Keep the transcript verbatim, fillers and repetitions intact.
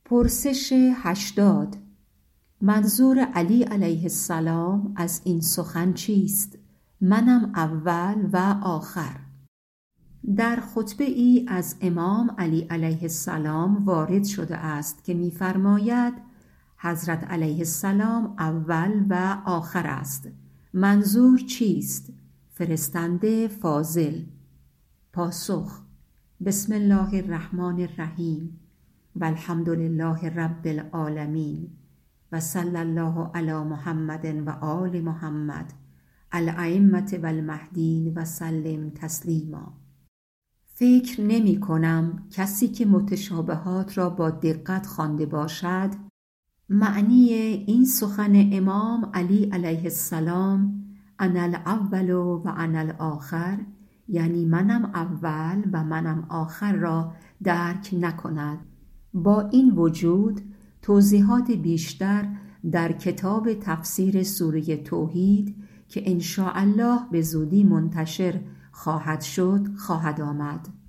پرسش هشتاد. منظور علی علیه السلام از این سخن چیست؟ منم اول و آخر. در خطبه ای از امام علی علیه السلام وارد شده است که می‌فرماید حضرت علیه السلام اول و آخر است. منظور چیست؟ فرستنده فاضل. پاسخ: بسم الله الرحمن الرحیم و الحمد لله رب العالمین و صلی الله علی محمد و آل محمد الائمة و المهدیین و سلم تسلیما. فکر نمی کنم کسی که متشابهات را با دقت خوانده باشد معنی این سخن امام علی علیه السلام انا الاول و انا الاخر، یعنی منم اول و منم آخر، را درک نکند. با این وجود توضیحات بیشتر در کتاب تفسیر سوره توحید که ان شاء الله به زودی منتشر خواهد شد خواهد آمد.